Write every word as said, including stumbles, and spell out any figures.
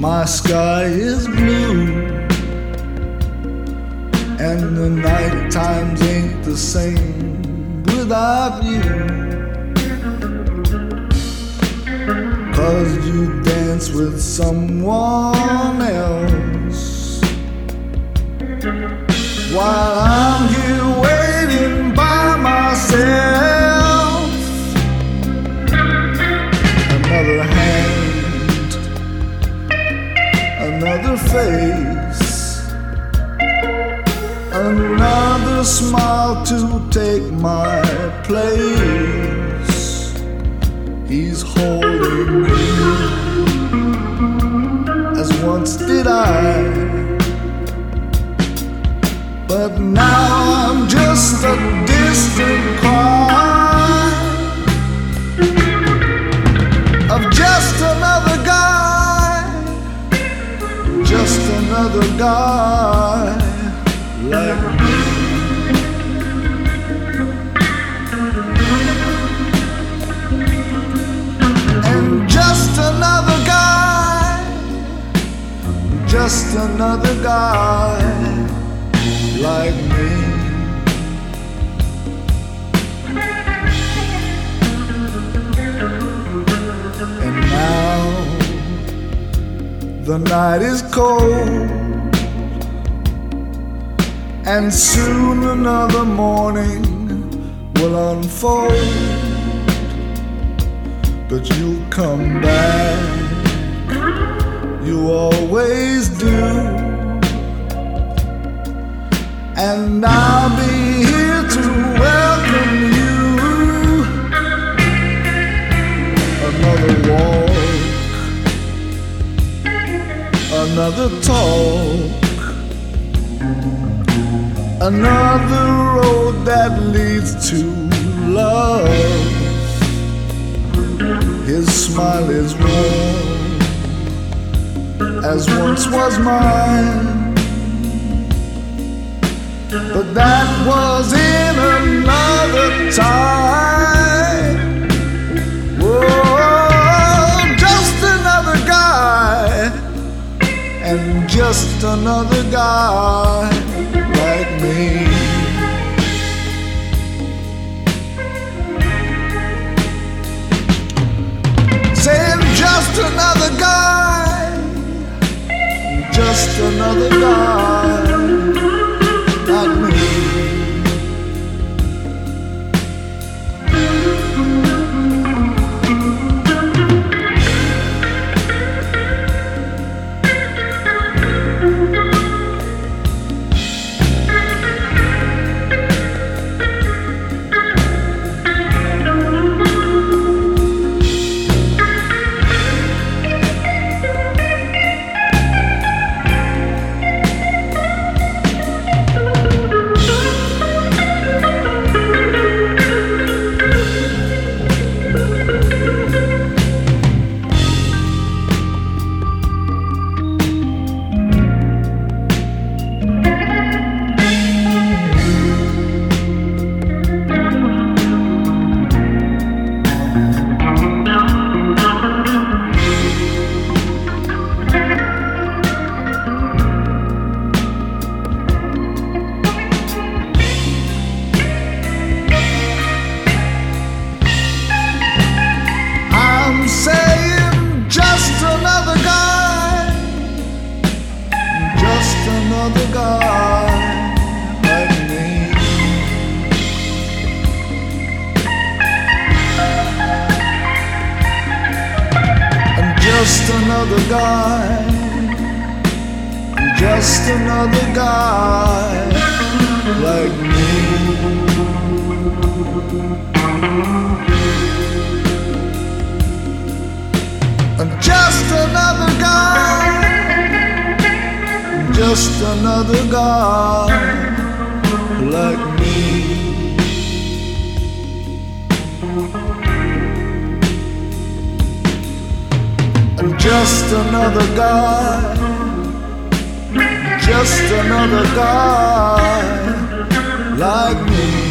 My sky is blue, and the night times ain't the same without you. 'Cause you dance with someone else, while I'm here waiting by myself. Another hand, another face, another smile to take my place. He's holding you as once did I, but now I'm just a distant cry of just another guy, just another guy like me. And just another guy, just another guy like me. And now the night is cold, and soon another morning will unfold. But you'll come back, you always do, and I'll be here to welcome you. Another walk, another talk, another road that leads to love. His smile is warm as once was mine, but that was in another time. Whoa, just another guy, and just another guy like me. Saying just another guy, just another guy like me. Another guy like me. And just another guy, just another guy like me. And just another guy, just another guy like me. And just another guy, just another guy like me.